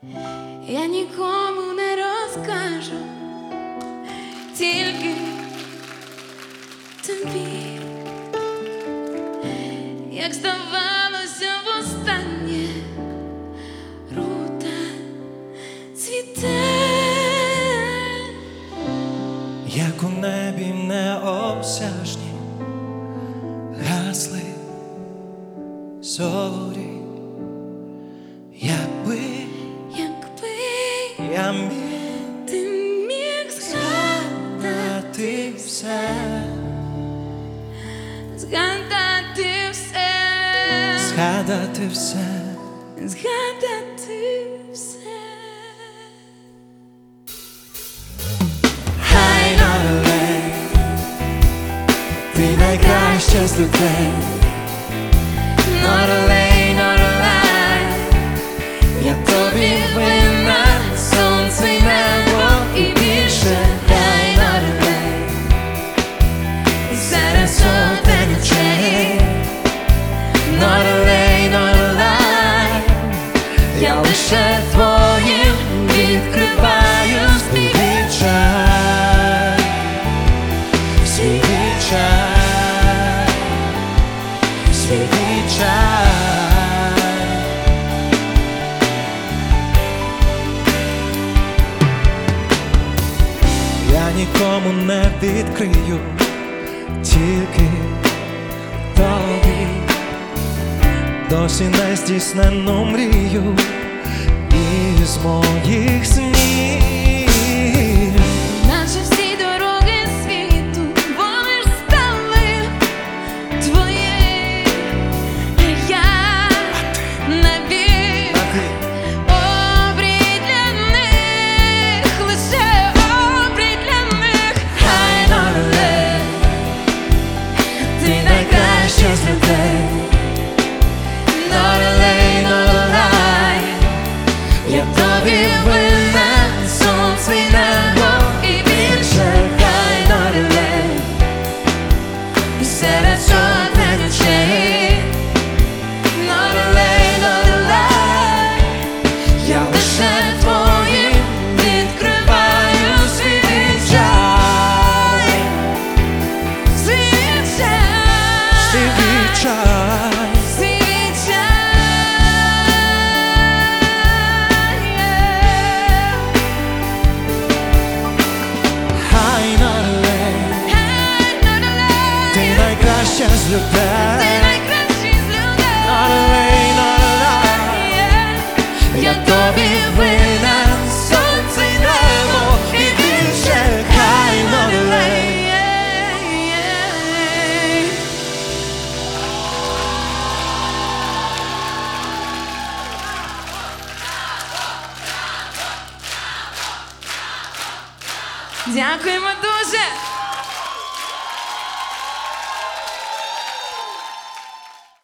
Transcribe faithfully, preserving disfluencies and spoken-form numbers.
я нікому не розкажу, тільки тобі, як здавалося востаннє, рута цвіте, як у небі неосяжні гасли зорі, якби, якби я міг ти міг згадати все, згадати все, згадати все, згадати все. Хай налей, ти найкраща з людей. Норелей, норелей, я тобі винна, сонце й небо і більше. Хай норелей, і серед сотень очей. Норелей, норелей, я лише твоїм відкриваю свій відчай, свій відчай, свій відчай. Я нікому не відкрию, тільки тобі, досі не здійснену мрію із моїх снів. Наче всі дороги світу вони ж стали твої, а я навік обрій для них, лише обрій для них. Хай норелей, ти найкраща з людей. Норелей, норелей, я тобі винна, сонце й небо і більше. Хай норелей, і серед сотень очей. Норелей, норелей, я лише твоїм відкриваю свій відчай, свій відчай, свій відчай. Найкраща з людей, Ти найкращий з людей. Норелей, норелей, я тобі винен, сонце й небо і більше. Хай норелей. Дякуємо дуже.